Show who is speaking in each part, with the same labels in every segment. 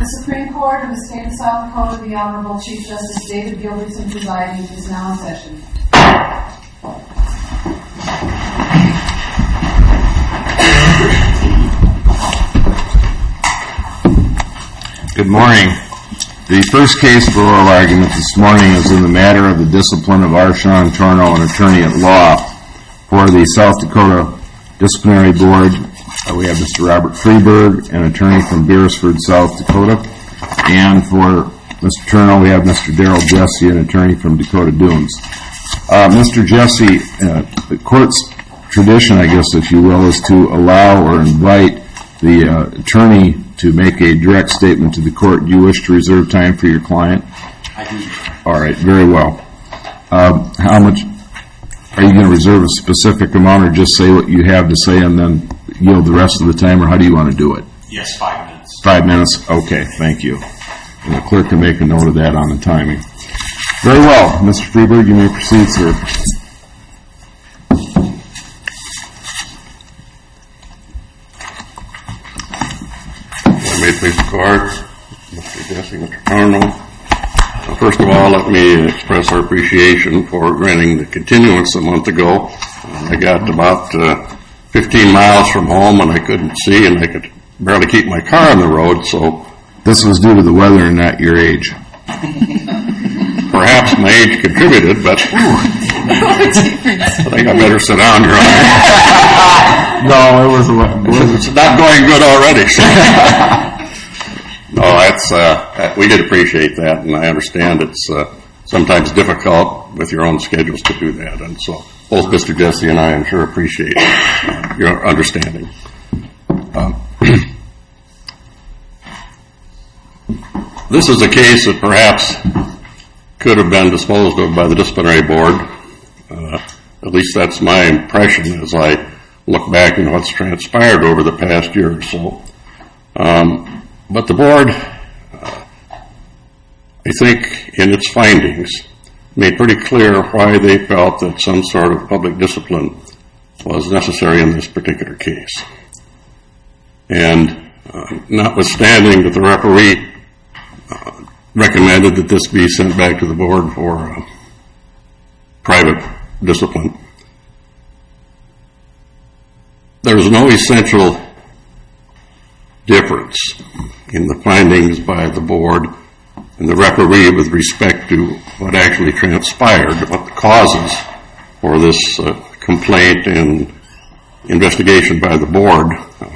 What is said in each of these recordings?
Speaker 1: The Supreme Court of the State of South Dakota, the Honorable Chief Justice David Gilbertson presiding, is now in session.
Speaker 2: Good morning. The first case for oral argument this morning is in the matter of the discipline of Arshawn Torno, an attorney at law. For the South Dakota Disciplinary Board, we have Mr. Robert Freeberg, an attorney from Beresford, South Dakota. And for Mr. Torno, we have Mr. Darrell Jesse, an attorney from Dakota Dunes. Mr. Jesse, the court's tradition, I guess, if you will, is to allow or invite the attorney to make a direct statement to the court. Do you wish to reserve time for your client?
Speaker 3: I do.
Speaker 2: All right, very well. How much are you going to reserve, a specific amount, or just say what you have to say and then yield the rest of the time, or how do you want to do it?
Speaker 3: Yes, 5 minutes.
Speaker 2: 5 minutes? Okay, thank you. And the clerk can make a note of that on the timing. Very well. Mr. Freeberg, you may proceed, sir.
Speaker 4: May it please the court, Mr. Jesse, Mr. Torno. First of all, let me express our appreciation for granting the continuance a month ago. I got about 15 miles from home and I couldn't see and I could barely keep my car on the road, so...
Speaker 2: This was due to the weather and not your age.
Speaker 4: Perhaps my age contributed, but I think I better sit down, Your Honor.
Speaker 2: No, it was
Speaker 4: It's not going good already. No, that's we did appreciate that, and I understand it's sometimes difficult with your own schedules to do that, and so both Mr. Jesse and I, I'm sure, appreciate your understanding. This is a case that perhaps could have been disposed of by the disciplinary board. At least that's my impression as I look back on what's transpired over the past year or so. But the board, I think, in its findings, made pretty clear why they felt that some sort of public discipline was necessary in this particular case. And notwithstanding that the referee recommended that this be sent back to the board for private discipline, there is no essential difference in the findings by the board and the referee with respect to what actually transpired, what the causes for this complaint and investigation by the board.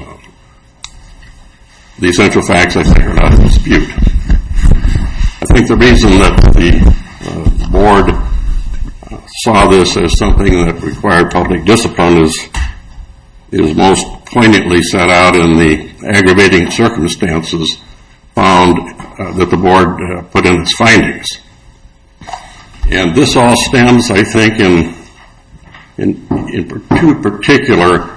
Speaker 4: The essential facts, I think, are not in dispute. I think the reason that the board saw this as something that required public discipline is most poignantly set out in the aggravating circumstances found that the board put in its findings. And this all stems, I think, in two particular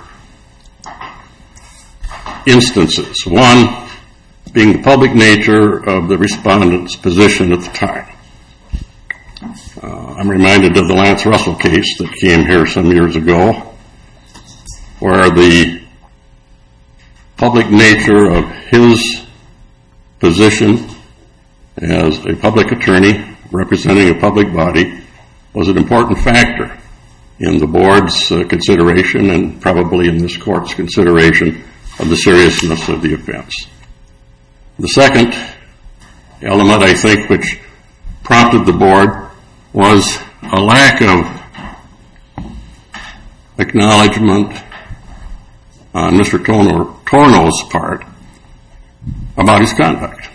Speaker 4: instances. One being the public nature of the respondent's position at the time. I'm reminded of the Lance Russell case that came here some years ago, where the public nature of his position as a public attorney representing a public body was an important factor in the board's consideration and probably in this court's consideration of the seriousness of the offense. The second element, I think, which prompted the board was a lack of acknowledgement on Mr. Torno's part about his conduct.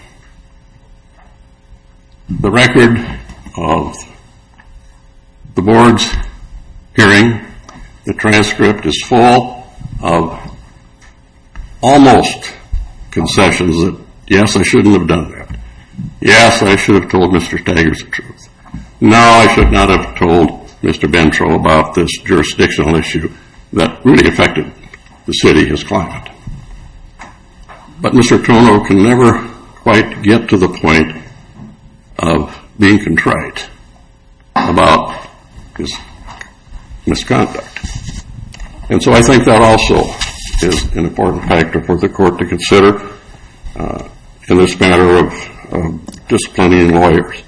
Speaker 4: The record of the board's hearing, the transcript, is full of almost concessions that, yes, I shouldn't have done that. Yes, I should have told Mr. Staggers the truth. No, I should not have told Mr. Bentro about this jurisdictional issue that really affected the city, his client. But Mr. Torno can never quite get to the point of being contrite about his misconduct. And so I think that also is an important factor for the court to consider in this matter of disciplining lawyers.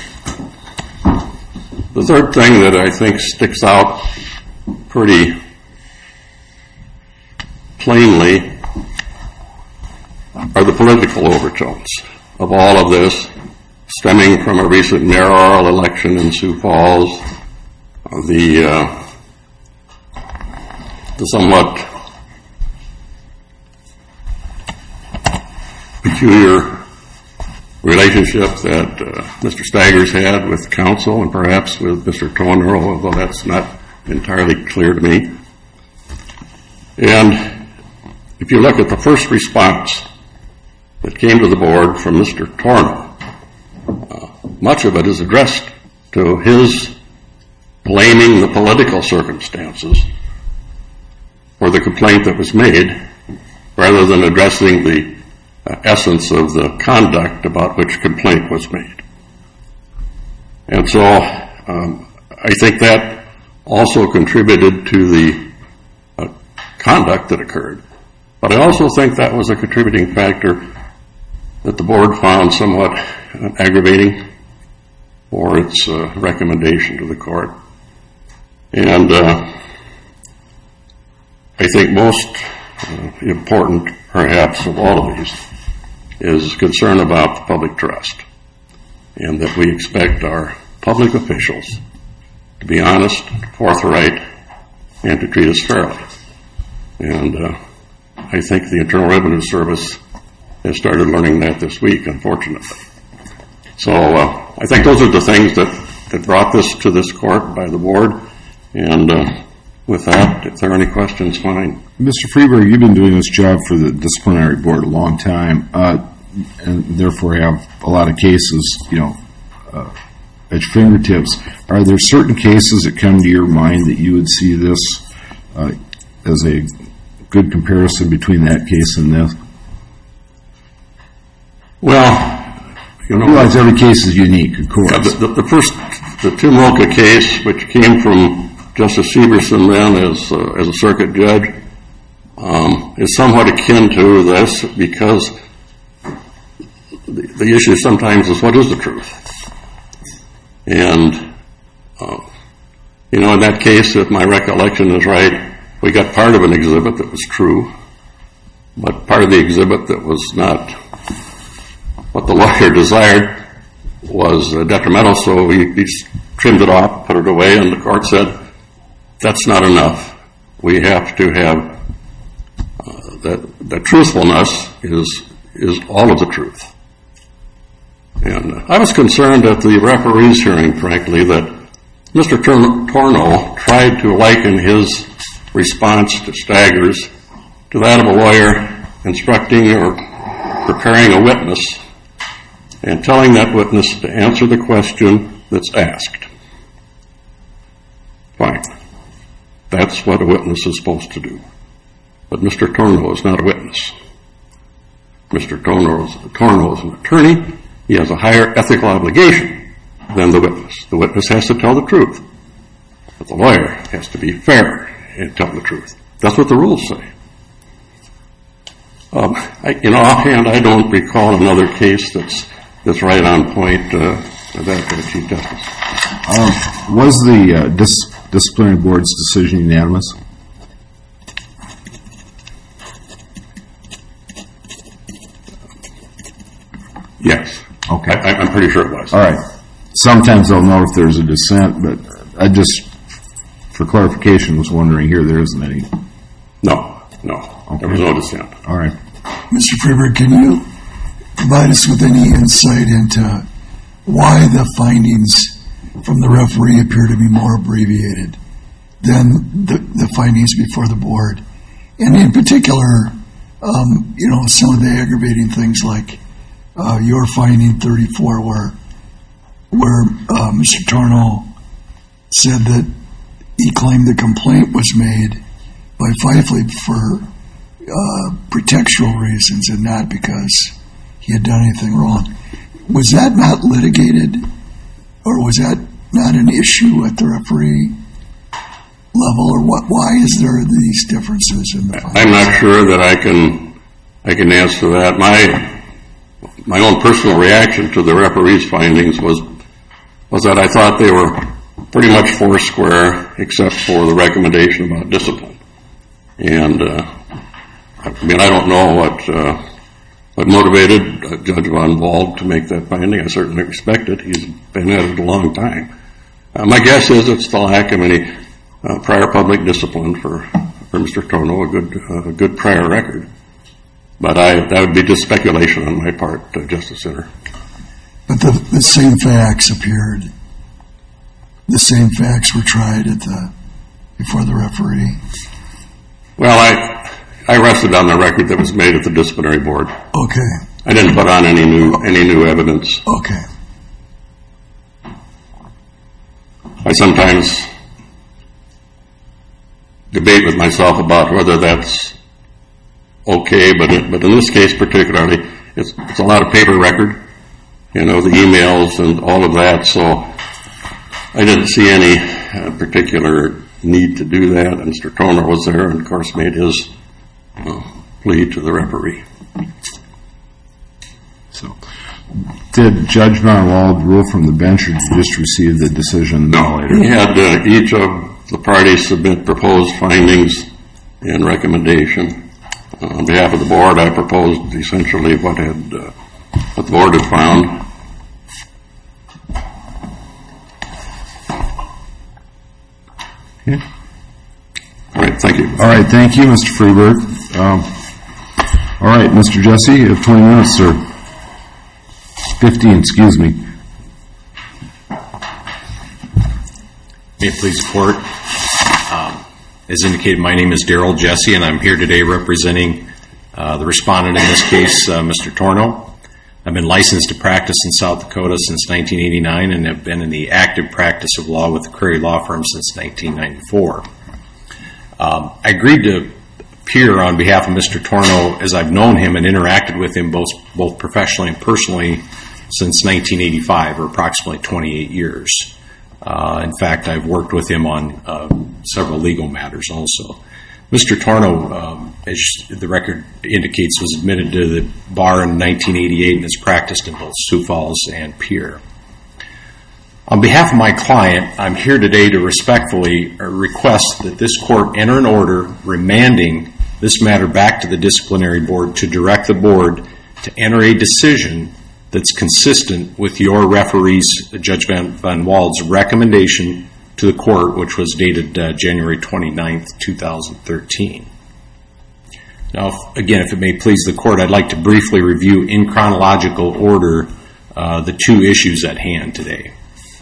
Speaker 4: The third thing that I think sticks out pretty plainly are the political overtones of all of this, stemming from a recent mayoral election in Sioux Falls, the somewhat peculiar relationship that Mr. Staggers had with counsel and perhaps with Mr. Toner, although that's not entirely clear to me. And if you look at the first response that came to the board from Mr. Torno, much of it is addressed to his blaming the political circumstances for the complaint that was made, rather than addressing the essence of the conduct about which complaint was made. And so I think that also contributed to the conduct that occurred. But I also think that was a contributing factor that the board found somewhat aggravating for its recommendation to the court. And I think most important, perhaps, of all of these is concern about the public trust, and that we expect our public officials to be honest, forthright, and to treat us fairly. And I think the Internal Revenue Service has started learning that this week, unfortunately. So I think those are the things that brought this to this court by the board. And with that, if there are any questions, fine.
Speaker 2: Mr. Freeberg, you've been doing this job for the disciplinary board a long time, and therefore have a lot of cases, at your fingertips. Are there certain cases that come to your mind that you would see this as a good comparison between that case and this?
Speaker 4: Well,
Speaker 2: I realize every case is unique, of course.
Speaker 4: Yeah, the Tim Roca case, which came from Justice Severson then as a circuit judge, is somewhat akin to this, because the issue sometimes is, what is the truth? And, in that case, if my recollection is right, we got part of an exhibit that was true, but part of the exhibit that was not what the lawyer desired was detrimental, so he just trimmed it off, put it away, and the court said, that's not enough. We have to have that truthfulness is all of the truth. And I was concerned at the referee's hearing, frankly, that Mr. Torno tried to liken his response to Staggers to that of a lawyer instructing or preparing a witness and telling that witness to answer the question that's asked. Fine. That's what a witness is supposed to do. But Mr. Torno is not a witness. Mr. Torno is an attorney. He has a higher ethical obligation than the witness. The witness has to tell the truth. But the lawyer has to be fair and tell the truth. That's what the rules say. Offhand, I don't recall another case that's right on point that Chief Justice.
Speaker 2: Was the disciplinary board's decision unanimous?
Speaker 4: Yes.
Speaker 2: Okay.
Speaker 4: I'm pretty sure it was.
Speaker 2: All right. Sometimes I'll know if there's a dissent, but I just, for clarification, was wondering here there isn't any.
Speaker 4: No.
Speaker 2: Okay.
Speaker 4: There was no dissent.
Speaker 2: All right.
Speaker 5: Mr. Freeberg, can you provide us with any insight into why the findings from the referee appear to be more abbreviated than the findings before the board? And in particular, some of the aggravating things like your finding 34 where Mr. Torno said that he claimed the complaint was made by Fifley for pretextual reasons and not because he had done anything wrong. Was that not litigated, or was that not an issue at the referee level, or why is there these differences in the findings?
Speaker 4: I'm not sure that I can answer that. my own personal reaction to the referee's findings was that I thought they were pretty much foursquare, except for the recommendation about discipline. And I don't know what motivated Judge Von Wald to make that finding. I certainly respect it. He's been at it a long time. My guess is it's the lack of any prior public discipline for Mr. Torno, a good prior record. But that would be just speculation on my part, Justice Center.
Speaker 5: But the same facts appeared. The same facts were tried before the referee.
Speaker 4: Well, I rested on the record that was made at the disciplinary board.
Speaker 5: Okay.
Speaker 4: I didn't put on any new evidence.
Speaker 5: Okay.
Speaker 4: I sometimes debate with myself about whether that's okay, but in this case particularly, it's a lot of paper record, the emails and all of that, so I didn't see any particular need to do that. And Mr. Torno was there and, of course, made his plea to the referee.
Speaker 2: So, did Judge Von Wald rule from the bench, or did you just receive the decision later?
Speaker 4: He had each of the parties submit proposed findings and recommendation. On behalf of the board, I proposed essentially what the board had found.
Speaker 2: Okay.
Speaker 4: All right, thank you.
Speaker 2: All right, thank you, Mr. Freeberg. All right, Mr. Jesse, you have 20 minutes, sir. 15, excuse me.
Speaker 3: May it please the court. As indicated, my name is Darrell Jesse, and I'm here today representing the respondent in this case, Mr. Torno. I've been licensed to practice in South Dakota since 1989 and have been in the active practice of law with the Curry Law Firm since 1994. I agreed to appear on behalf of Mr. Torno as I've known him and interacted with him both professionally and personally since 1985, or approximately 28 years. In fact, I've worked with him on several legal matters also. Mr. Torno, as the record indicates, was admitted to the bar in 1988 and has practiced in both Sioux Falls and Pierre. On behalf of my client, I'm here today to respectfully request that this court enter an order remanding this matter back to the disciplinary board to direct the board to enter a decision that's consistent with your referee's, Judge Von Wald's, recommendation to the court, which was dated January 29th, 2013. Now, again, if it may please the court, I'd like to briefly review in chronological order the two issues at hand today.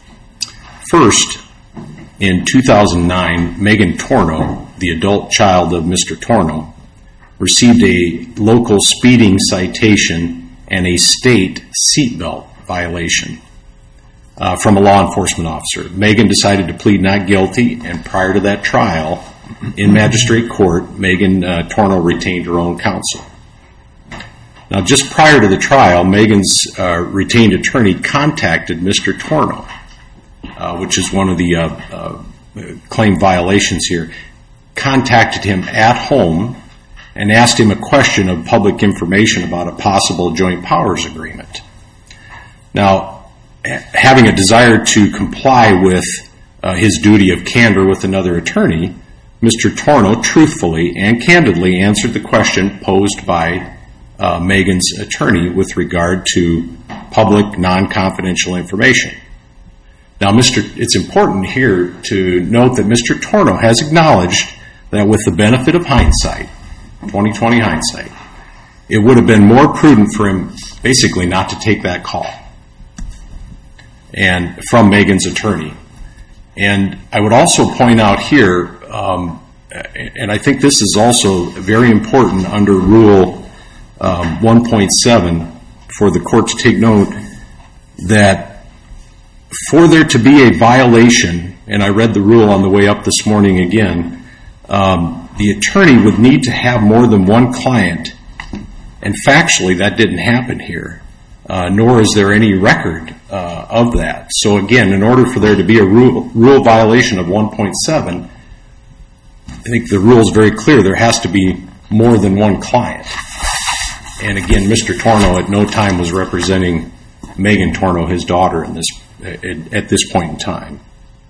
Speaker 3: First, in 2009, Megan Torno, the adult child of Mr. Torno, received a local speeding citation and a state seatbelt violation from a law enforcement officer. Megan decided to plead not guilty, and prior to that trial, in magistrate court, Megan Torno retained her own counsel. Now, just prior to the trial, Megan's retained attorney contacted Mr. Torno, which is one of the claimed violations here, contacted him at home and asked him a question of public information about a possible joint powers agreement. Now, having a desire to comply with his duty of candor with another attorney, Mr. Torno truthfully and candidly answered the question posed by Megan's attorney with regard to public non-confidential information. Now, it's important here to note that Mr. Torno has acknowledged that with the benefit of hindsight, 20/20 hindsight, it would have been more prudent for him basically not to take that call and from Megan's attorney. And I would also point out here, and I think this is also very important under Rule 1.7 for the court to take note that for there to be a violation, and I read the rule on the way up this morning again, the attorney would need to have more than one client, and factually that didn't happen here, nor is there any record of that. So again, in order for there to be a rule violation of 1.7, I think the rule is very clear. There has to be more than one client. And again, Mr. Torno at no time was representing Megan Torno, his daughter, at this point in time.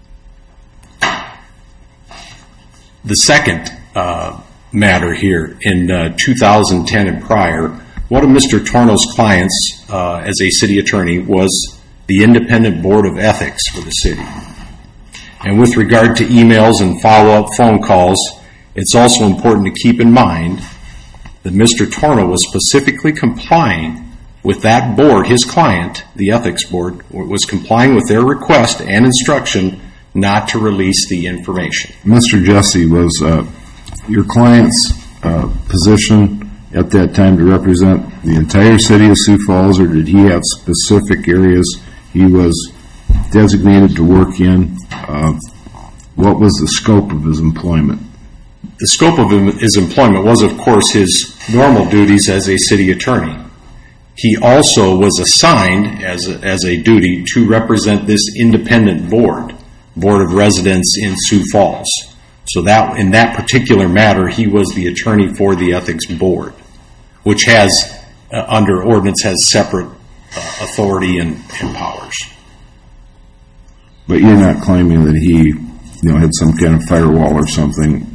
Speaker 3: The second matter here, in 2010 and prior, one of Mr. Torno's clients as a city attorney was the Independent Board of Ethics for the city. And with regard to emails and follow-up phone calls, it's also important to keep in mind that Mr. Torno was specifically complying with that board, his client, the Ethics Board, was complying with their request and instruction not to release the information.
Speaker 2: Mr. Jesse, was your client's position at that time to represent the entire city of Sioux Falls, or did he have specific areas he was designated to work in? What was the scope of his employment?
Speaker 3: The scope of his employment was, of course, his normal duties as a city attorney. He also was assigned as a duty to represent this independent board of residents in Sioux Falls. So that in that particular matter, he was the attorney for the Ethics Board, which has, under ordinance, has separate authority and powers.
Speaker 2: But you're not claiming that he, had some kind of firewall or something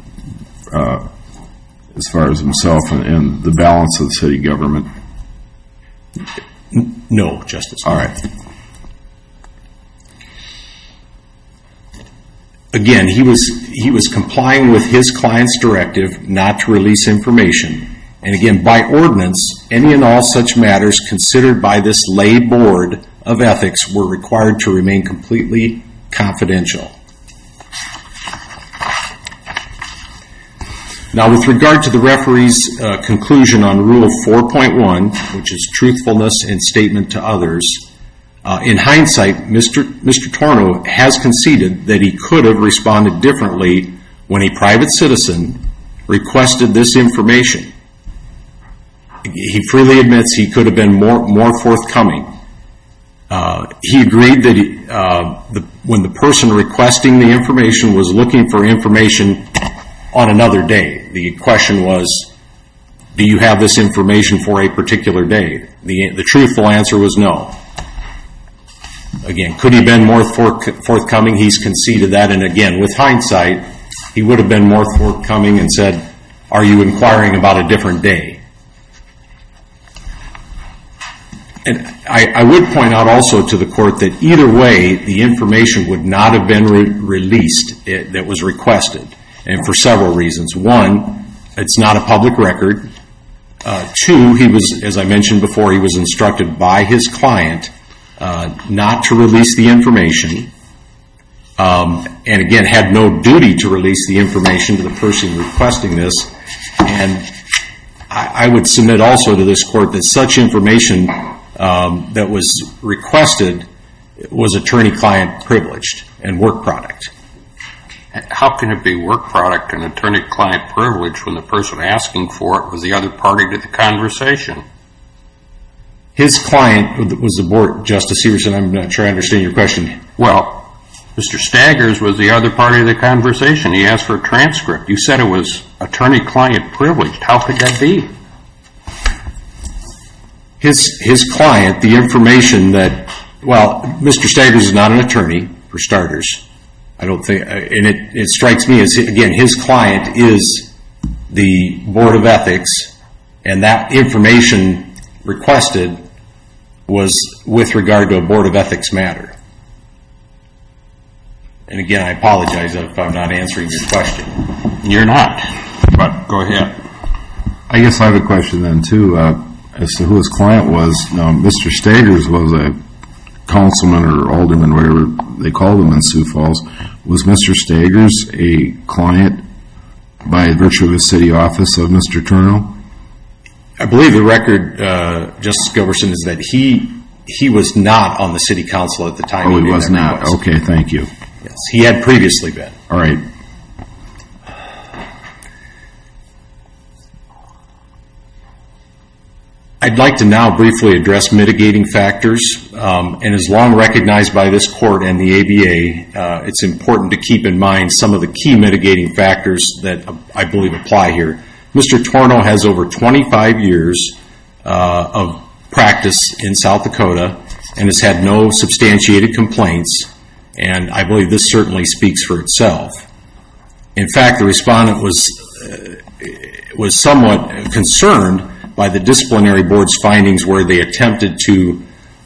Speaker 2: as far as himself and the balance of the city government?
Speaker 3: No, Justice.
Speaker 2: All right.
Speaker 3: Again, he was complying with his client's directive not to release information. And again, by ordinance, any and all such matters considered by this lay board of ethics were required to remain completely confidential. Now, with regard to the referee's conclusion on Rule 4.1, which is truthfulness in statement to others, in hindsight, Mr. Torno has conceded that he could have responded differently when a private citizen requested this information. He freely admits he could have been more forthcoming. He agreed that when the person requesting the information was looking for information on another day, the question was, do you have this information for a particular day? The truthful answer was no. Again, could he have been more forthcoming? He's conceded that. And again, with hindsight, he would have been more forthcoming and said, are you inquiring about a different day? And I would point out also to the court that either way, the information would not have been released that was requested, and for several reasons. One, it's not a public record. Two, he was, as I mentioned before, he was instructed by his client not to release the information, and again, had no duty to release the information to the person requesting this. And I would submit also to this court that such information that was requested was attorney-client privileged and work product.
Speaker 6: How can it be work product and attorney-client privilege when the person asking for it was the other party to the conversation?
Speaker 3: His client was the board, Justice Severson. I'm not sure I understand your question.
Speaker 6: Well, Mr. Staggers was the other party to the conversation. He asked for a transcript. You said it was attorney-client privileged. How could that be?
Speaker 3: His client, the information that, well, Mr. Staggers is not an attorney, for starters. I don't think, and it strikes me as, again, his client is the Board of Ethics, and that information requested was with regard to a Board of Ethics matter. And again, I apologize if I'm not answering your question.
Speaker 6: You're not, but go ahead.
Speaker 2: I guess I have a question then, too, as to who his client was. Now, Mr. Staggers was a councilman or alderman, whatever they called him in Sioux Falls. Was Mr. Staggers a client by virtue of his city office of Mr. Torno?
Speaker 3: I believe the record, Justice Gilbertson, is that he was not on the city council at the time.
Speaker 2: Oh, he was not. Request. Okay, thank you.
Speaker 3: Yes, he had previously been.
Speaker 2: All right.
Speaker 3: I'd like to now briefly address mitigating factors, and as long recognized by this court and the ABA, it's important to keep in mind some of the key mitigating factors that I believe apply here. Mr. Torno has over 25 years of practice in South Dakota and has had no substantiated complaints, and I believe this certainly speaks for itself. In fact, the respondent was somewhat concerned by the disciplinary board's findings where they attempted to,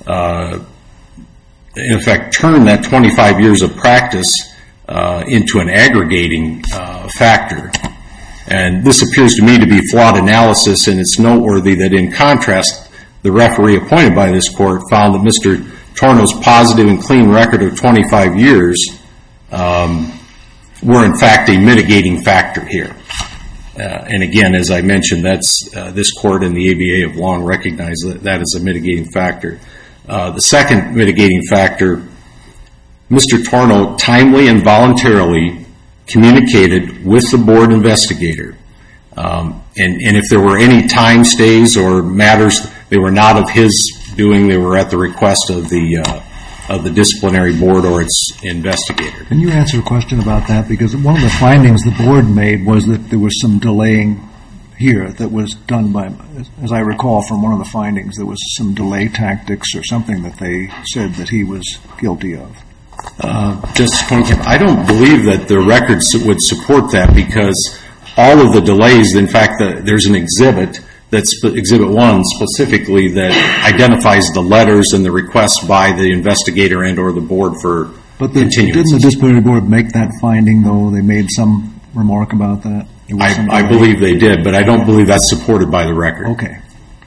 Speaker 3: in effect, turn that 25 years of practice into an aggregating factor. And this appears to me to be flawed analysis, and it's noteworthy that in contrast, the referee appointed by this court found that Mr. Torno's positive and clean record of 25 years were in fact a mitigating factor here. And again, as I mentioned, that's this court and the ABA have long recognized that as a mitigating factor. The second mitigating factor, Mr. Torno timely and voluntarily communicated with the board investigator. And if there were any time stays or matters, they were not of his doing, they were at the request of the disciplinary board or its investigator.
Speaker 7: Can you answer a question about that? Because one of the findings the board made was that there was some delaying here that was done by, as I recall from one of the findings, there was some delay tactics or something that they said that he was guilty of.
Speaker 3: Justice Conkamp, I don't believe that the records would support that, because all of the delays, in fact, there's an exhibit, that's Exhibit 1 specifically, that identifies the letters and the requests by the investigator and or the board for continuance.
Speaker 7: Didn't the disciplinary board make that finding, though? They made some remark about that?
Speaker 3: I believe they did, but I don't believe that's supported by the record.
Speaker 7: Okay.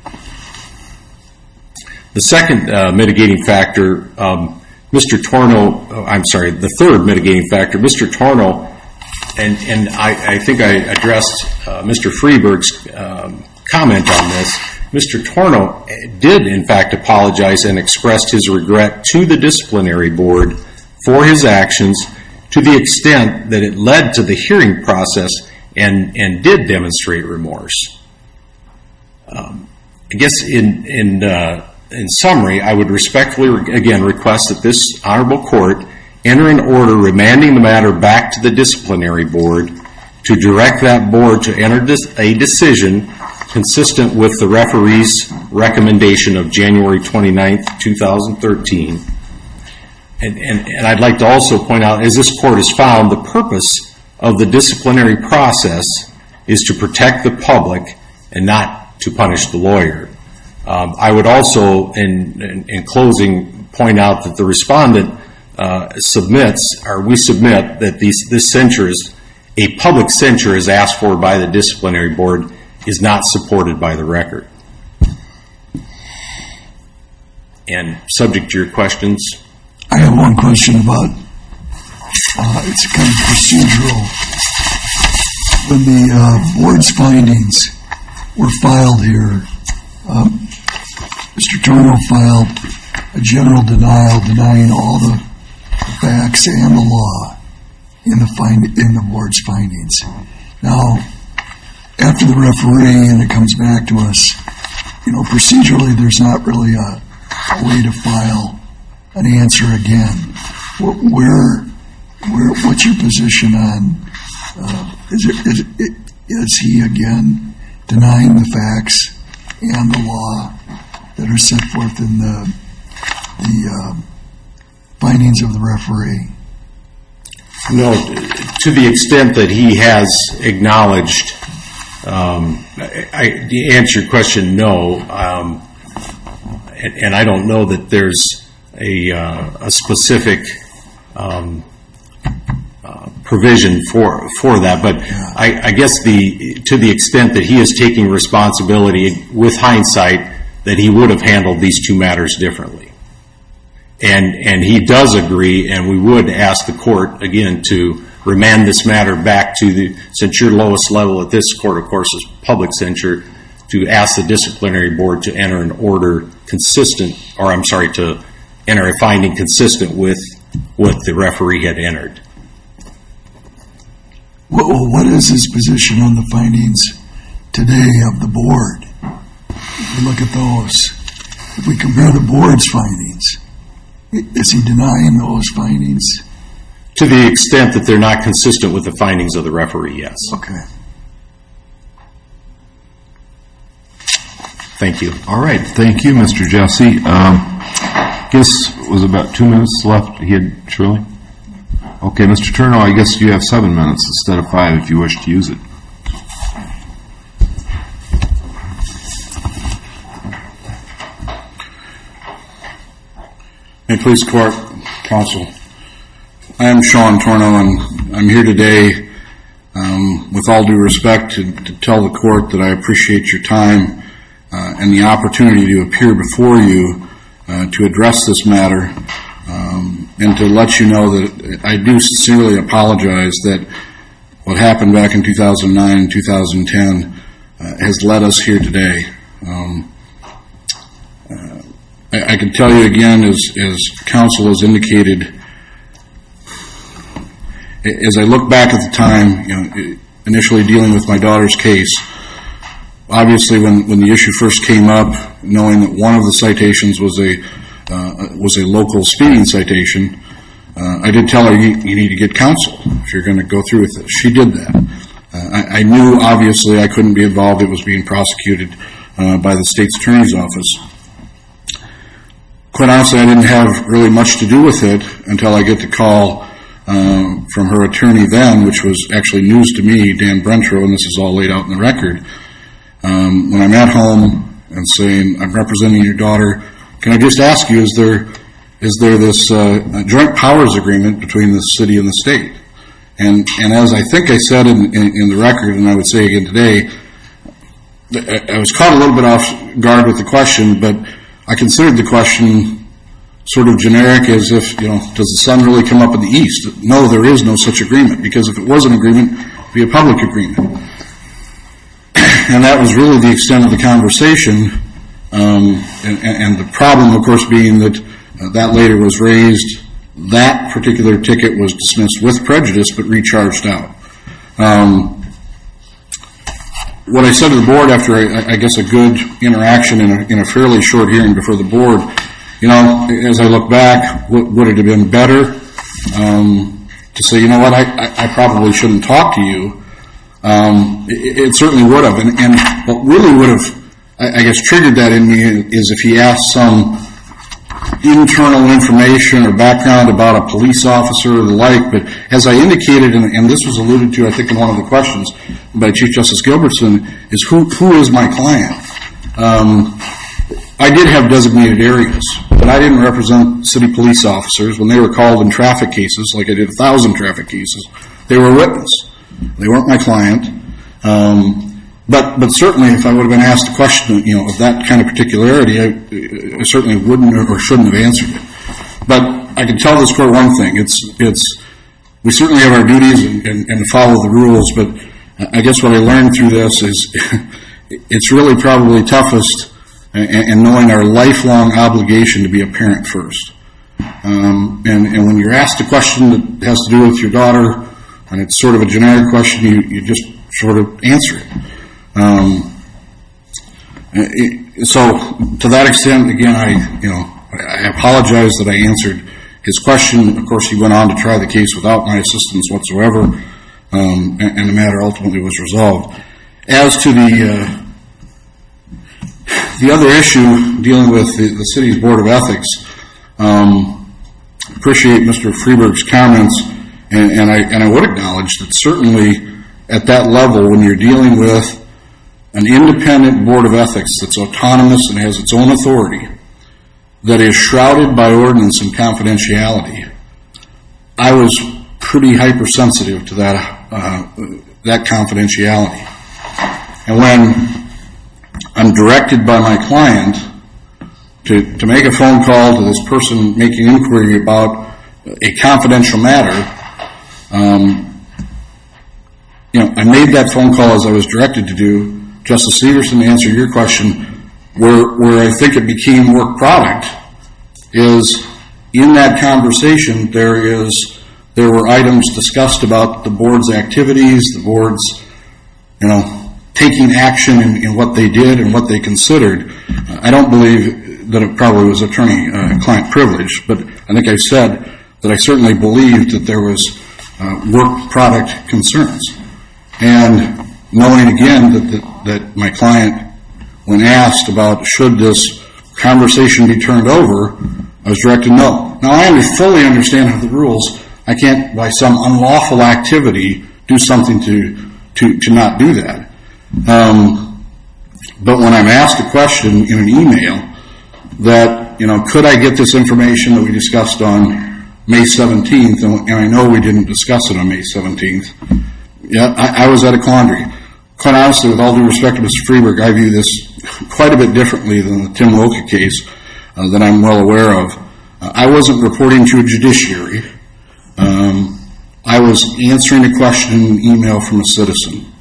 Speaker 3: The second mitigating factor, Mr. Torno, the third mitigating factor, Mr. Torno, and I think I addressed Mr. Freeberg's comment on this. Mr. Torno did, in fact, apologize and expressed his regret to the disciplinary board for his actions to the extent that it led to the hearing process and did demonstrate remorse. I guess in summary, I would respectfully, again, request that this honorable court enter an order remanding the matter back to the disciplinary board to direct that board to enter a decision consistent with the referee's recommendation of January 29th, 2013. And I'd like to also point out, as this court has found, the purpose of the disciplinary process is to protect the public and not to punish the lawyer. I would also, in closing, point out that the respondent we submit that this censure is, a public censure is asked for by the disciplinary board, is not supported by the record. And subject to your questions.
Speaker 5: I have one question about, it's kind of procedural. When the board's findings were filed here, Mr. Torno filed a general denial denying all the facts and the law in the board's findings. Now, after the referee and it comes back to us, procedurally there's not really a way to file an answer again. What's your position on? Is he again denying the facts and the law that are set forth in the findings of the referee?
Speaker 3: No, to the extent that he has acknowledged, to answer your question, no. And I don't know that there's a specific provision for that, but I guess to the extent that he is taking responsibility with hindsight that he would have handled these two matters differently. And he does agree, and we would ask the court, again, to remand this matter back to since your lowest level at this court, of course, is public censure, to ask the disciplinary board to enter an order to enter a finding consistent with what the referee had entered.
Speaker 5: What is his position on the findings today of the board? If we look at those, if we compare the board's findings, is he denying those findings?
Speaker 3: To the extent that they're not consistent with the findings of the referee, yes.
Speaker 5: Okay.
Speaker 3: Thank you.
Speaker 2: All right, thank you, Mr. Jesse. Guess was about 2 minutes left. He had Shirley. Okay, Mr. Turno, I guess you have 7 minutes instead of 5 if you wish to use it.
Speaker 8: May it please the court, counsel. I am Sean Torno, and I'm here today with all due respect to tell the court that I appreciate your time and the opportunity to appear before you to address this matter, and to let you know that I do sincerely apologize that what happened back in 2009 and 2010 has led us here today. I can tell you again, as counsel has indicated, as I look back at the time, initially dealing with my daughter's case, obviously when the issue first came up, knowing that one of the citations was a local speeding citation, I did tell her, you need to get counsel if you're going to go through with this. She did that. I knew, obviously, I couldn't be involved. It was being prosecuted by the state's attorney's office. Quite honestly, I didn't have really much to do with it until I get the call from her attorney then, which was actually news to me, Dan Brentro, and this is all laid out in the record. When I'm at home and saying, I'm representing your daughter, can I just ask you, is there this joint powers agreement between the city and the state? And as I think I said in the record, and I would say again today, I was caught a little bit off guard with the question, but I considered the question sort of generic, as if, does the sun really come up in the east? No, there is no such agreement, because if it was an agreement, it would be a public agreement. And that was really the extent of the conversation, and the problem, of course, being that that later was raised. That particular ticket was dismissed with prejudice, but recharged out. What I said to the board after, I guess, a good interaction in a fairly short hearing before the board, as I look back, would it have been better to say, what, I probably shouldn't talk to you? It certainly would have. And what really would have, I guess, triggered that in me is if he asked some internal information or background about a police officer or the like. But as I indicated, and this was alluded to, I think, in one of the questions by Chief Justice Gilbertson, is who is my client? I did have designated areas, but I didn't represent city police officers. When they were called in traffic cases, like I did 1,000 traffic cases, they were a witness. They weren't my client. But certainly, if I would have been asked a question, of that kind of particularity, I certainly wouldn't or shouldn't have answered it. But I can tell this court one thing: we certainly have our duties and follow the rules. But I guess what I learned through this is it's really probably toughest in knowing our lifelong obligation to be a parent first. And when you're asked a question that has to do with your daughter, and it's sort of a generic question, you just sort of answer it. So to that extent, again, I apologize that I answered his question. Of course, he went on to try the case without my assistance whatsoever, and the matter ultimately was resolved. As to the other issue dealing with the city's Board of Ethics, appreciate Mr. Freeberg's comments, and I would acknowledge that certainly at that level, when you're dealing with an independent Board of Ethics that's autonomous and has its own authority, that is shrouded by ordinance and confidentiality, I was pretty hypersensitive to that confidentiality. And when I'm directed by my client to make a phone call to this person making inquiry about a confidential matter, I made that phone call as I was directed to do. Justice Severson, to answer your question, where I think it became work product is in that conversation there were items discussed about the board's activities, the board's taking action in what they did and what they considered. I don't believe that it probably was attorney-client privilege, but I think I said that I certainly believed that there was work product concerns. And knowing again that my client when asked about should this conversation be turned over, I was directed no. Now, I fully understand the rules. I can't, by some unlawful activity, do something to not do that. But when I'm asked a question in an email that, could I get this information that we discussed on May 17th, and I know we didn't discuss it on May 17th, yeah, I was at a quandary. Quite honestly, with all due respect to Mr. Freeberg, I view this quite a bit differently than the Tim Loka case that I'm well aware of. I wasn't reporting to a judiciary. I was answering a question in an email from a citizen.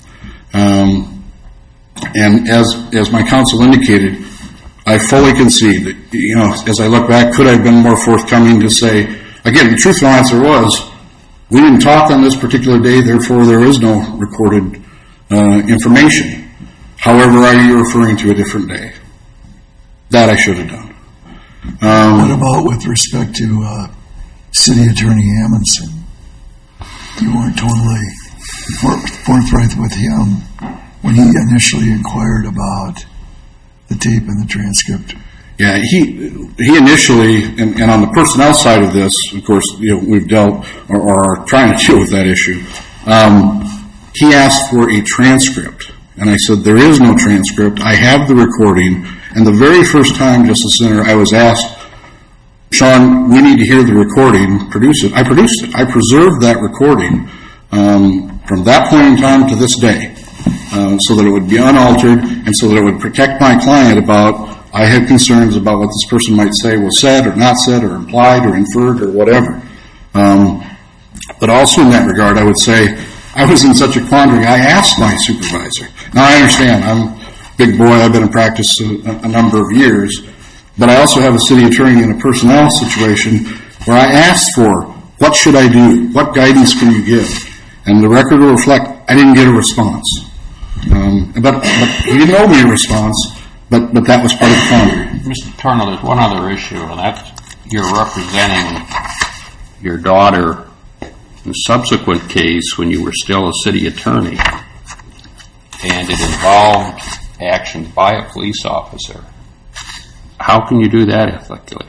Speaker 8: And as my counsel indicated, I fully concede that, as I look back, could I have been more forthcoming to say, again, the truthful answer was, we didn't talk on this particular day, therefore there is no recorded information. However, are you referring to a different day? That I should have done.
Speaker 5: What about with respect to City Attorney Amundson? You weren't totally forthright with him when he initially inquired about the tape and the transcript.
Speaker 8: Yeah, he initially, and on the personnel side of this, of course, we've dealt or are trying to deal with that issue. He asked for a transcript, and I said there is no transcript. I have the recording, and the very first time, Justice Center, I was asked, Sean, we need to hear the recording. Produce it. I produced it. I preserved that recording from that point in time to this day, so that it would be unaltered, and so that it would protect my client about. I had concerns about what this person might say was said or not said or implied or inferred or whatever. But also in that regard, I would say I was in such a quandary. I asked my supervisor. Now, I understand. I'm a big boy. I've been in practice a number of years. But I also have a city attorney in a personnel situation where I asked for, what should I do? What guidance can you give? And the record will reflect, I didn't get a response. But he didn't owe me a response. But that was part of the quandary.
Speaker 6: Mr. Turner, there's one other issue, and that's you're representing your daughter in a subsequent case when you were still a city attorney, and it involved actions by a police officer. How can you do that ethically?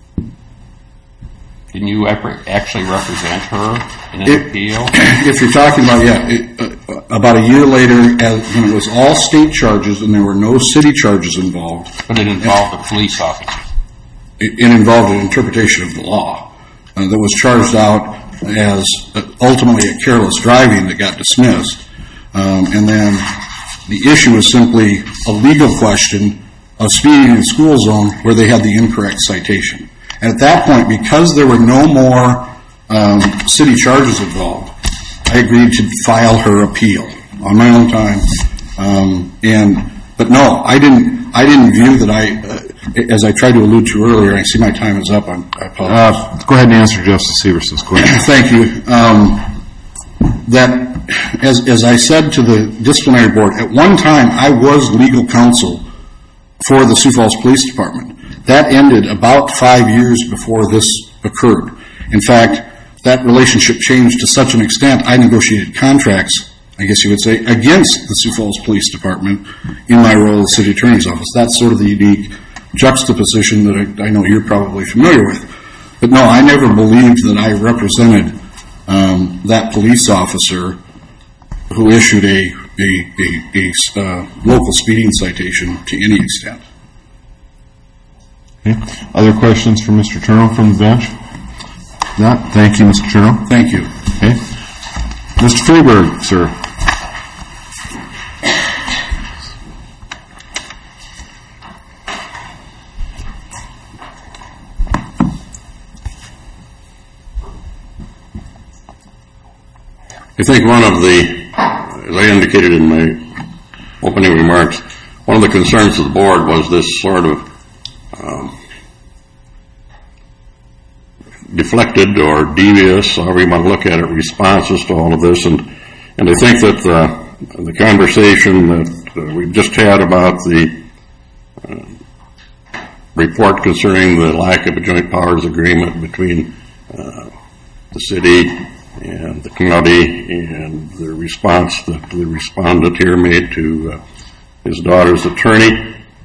Speaker 6: Didn't you ever actually represent her in an appeal?
Speaker 8: If you're talking about, about a year later, when it was all state charges and there were no city charges involved.
Speaker 6: But it involved a police officer.
Speaker 8: It involved an interpretation of the law that was charged out as ultimately a careless driving that got dismissed. And then the issue was simply a legal question of speeding in the school zone where they had the incorrect citation. And at that point, because there were no more city charges involved, I agreed to file her appeal on my own time. But no, I didn't view that as I tried to allude to earlier. I see my time is up. I apologize.
Speaker 2: Go ahead and answer Justice Severson's question.
Speaker 8: Thank you. That, as I said to the disciplinary board, at one time I was legal counsel for the Sioux Falls Police Department. That ended about 5 years before this occurred. In fact, that relationship changed to such an extent, I negotiated contracts, I guess you would say, against the Sioux Falls Police Department in my role as city attorney's office. That's sort of the unique juxtaposition that I know you're probably familiar with. But no, I never believed that I represented that police officer who issued a local speeding citation to any extent.
Speaker 2: Okay. Other questions for Mr. Turno from the bench? Not. Thank you, Mr. Turno.
Speaker 8: Thank you.
Speaker 2: Okay. Mr. Freeberg, sir.
Speaker 4: I think one of the, as I indicated in my opening remarks, one of the concerns of the board was this sort of deflected or devious, however you want to look at it, responses to all of this. And I think that the conversation that we've just had about the report concerning the lack of a joint powers agreement between the city and the county and the response that the respondent here made to his daughter's attorney,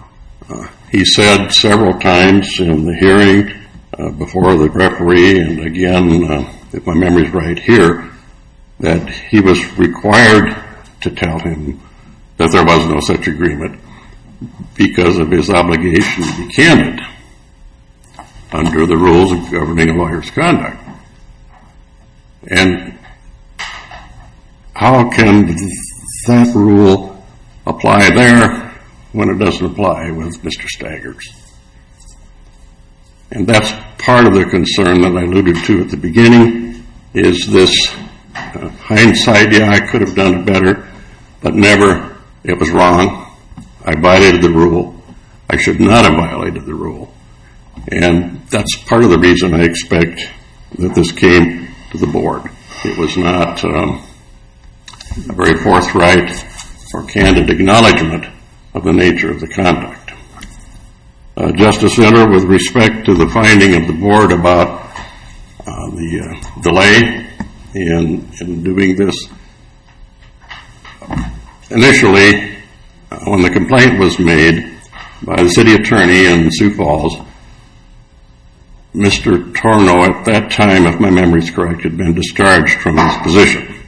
Speaker 4: He said several times in the hearing before the referee, and again, if my memory's right here, that he was required to tell him that there was no such agreement because of his obligation to be candid under the rules of governing a lawyer's conduct. And how can that rule apply there when it doesn't apply with Mr. Staggers? And that's part of the concern that I alluded to at the beginning, is this hindsight, yeah, I could have done it better, but never, it was wrong. I violated the rule. I should not have violated the rule. And that's part of the reason I expect that this came to the board. It was not a very forthright or candid acknowledgement of the nature of the conduct. Justice Enter, with respect to the finding of the board about the delay in doing this, initially, when the complaint was made by the city attorney in Sioux Falls, Mr. Torno at that time, if my memory is correct, had been discharged from his position.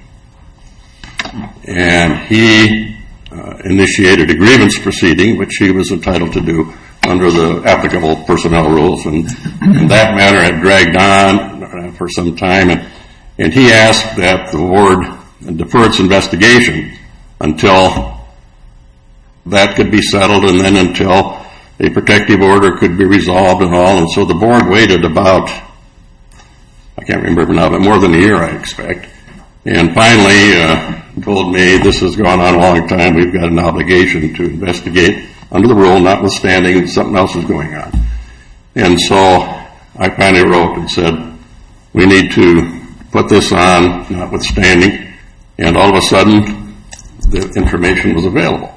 Speaker 4: And he initiated a grievance proceeding, which he was entitled to do under the applicable personnel rules. And that matter had dragged on for some time. And he asked that the board defer its investigation until that could be settled, and then until a protective order could be resolved and all. And so the board waited about, I can't remember now, but more than a year, I expect. And finally told me, this has gone on a long time, we've got an obligation to investigate under the rule, notwithstanding something else is going on. And so I finally wrote and said, we need to put this on, notwithstanding, and all of a sudden the information was available.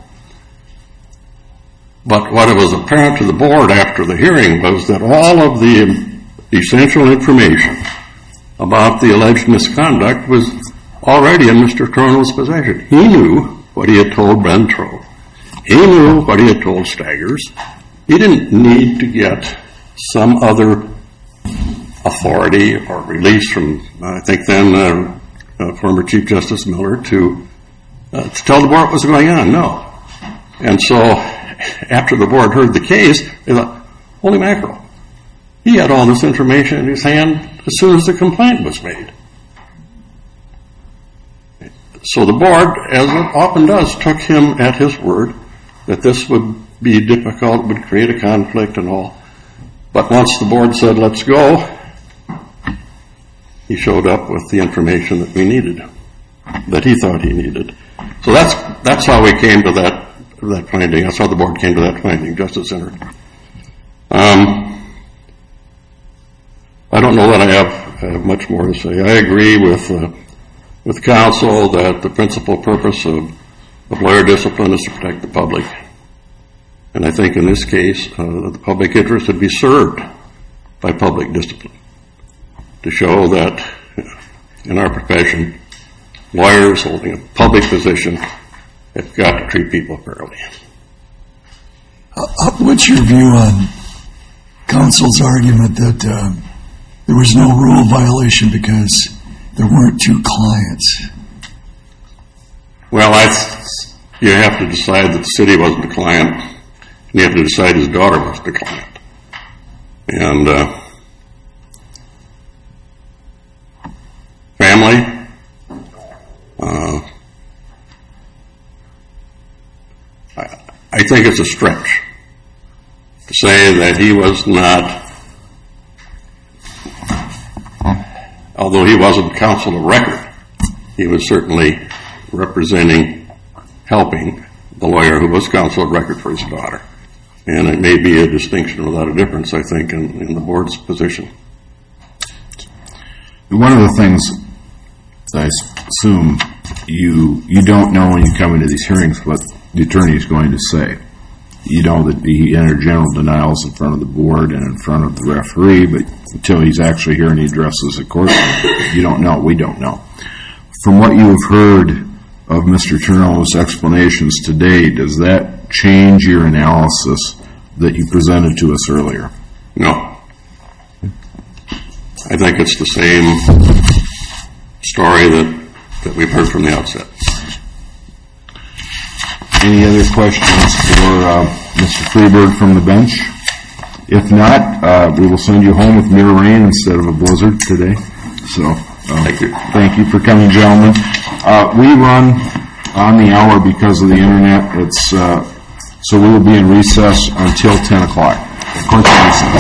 Speaker 4: But what was apparent to the board after the hearing was that all of the essential information about the alleged misconduct was already in Mr. Torno's possession. He knew what he had told Ben Troe. He knew what he had told Staggers. He didn't need to get some other authority or release from, I think then, former Chief Justice Miller to tell the board what was going on. No. And so after the board heard the case, they thought, holy mackerel, he had all this information in his hand as soon as the complaint was made. So the board, as it often does, took him at his word that this would be difficult, would create a conflict and all. But once the board said, let's go, he showed up with the information that we needed, that he thought he needed. So that's how we came to that finding. That's how the board came to that finding, Justice Center. I don't know that I have much more to say. I agree with counsel that the principal purpose of lawyer discipline is to protect the public. And I think in this case, the public interest would be served by public discipline to show that in our profession, lawyers holding a public position have got to treat people fairly.
Speaker 5: What's your view on counsel's argument that there was no rule violation because there weren't two clients?
Speaker 4: Well, you have to decide that the city wasn't the client, and you have to decide his daughter was the client. And family, I think it's a stretch to say that he was not, although he wasn't counsel of record, he was certainly representing, helping the lawyer who was counsel of record for his daughter. And it may be a distinction without a difference, I think, in the board's position.
Speaker 2: One of the things I assume you don't know when you come into these hearings what the attorney is going to say. You know that he entered general denials in front of the board and in front of the referee, but until he's actually here and he addresses the court, you don't know. We don't know. From what you have heard of Mr. Turno's explanations today, does that change your analysis that you presented to us earlier?
Speaker 4: No. I think it's the same story that we've heard from the outset.
Speaker 2: Any other questions for Mr. Freeberg from the bench? If not, we will send you home with mere rain instead of a blizzard today. So,
Speaker 4: Thank you.
Speaker 2: Thank you for coming, gentlemen. We run on the hour because of the internet. So we will be in recess until 10 o'clock. Court's in recess.